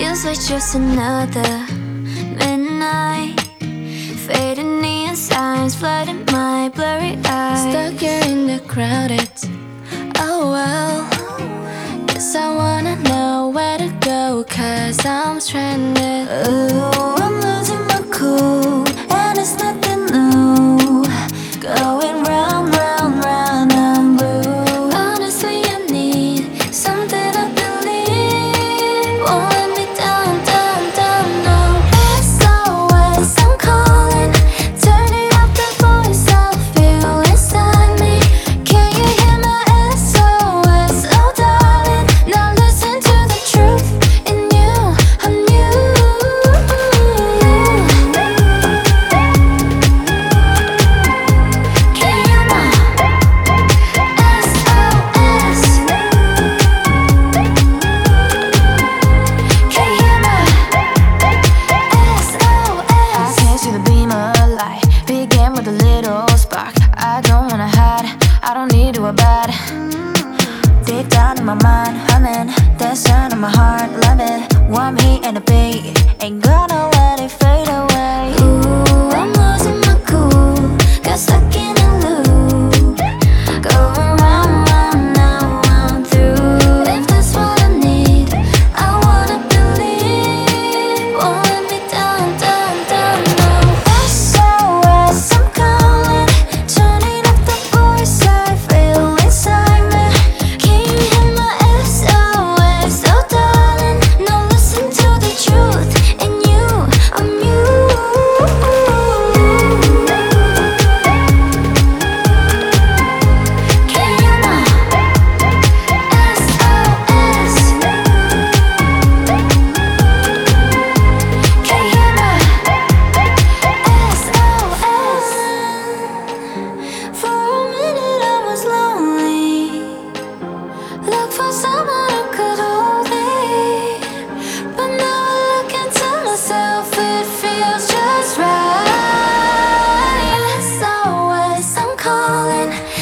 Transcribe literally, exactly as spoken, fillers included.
Feels like just another midnight. Fading neon signs flooding my blurry eyes. Stuck here in the crowded. Oh well, guess I wanna know where to go, cause I'm stranded. Ooh, I'm losing my cool, and it's nothing new. Going round, round, round, I'm blue. Honestly, I need something to believe. Won't let me down, down, down, no. S O S, I'm calling. Turning up the voice I feel inside me. Can you hear my S O S? Oh darling, now listen to the truth in you, I'm you. Can you hear my S O S? Can you hear my S O I S? can't see the beam of light. Began with a little spark. I don't wanna hide, I don't need to abide. Deep down in my mind, humming, dancing in my heart, loving. Warm heat and a beat, ain't gonna let it fade away. Ooh, I'm losing my cool, got stuck in a loop. Going round, round, now I'm through. If that's what I need, I wanna believe. Won't let me down, down, down, no. S O S, I'm calling. Turning up the voice I feel inside me. Can you hear my S O S? Oh darling, now listen to the truth in you, I'm you. Can you hear my S O S? Can you hear my S O S? For a minute I was lonely. Look for someone who could hold me. But now I look into myself, it feels just right. S O S, I'm calling.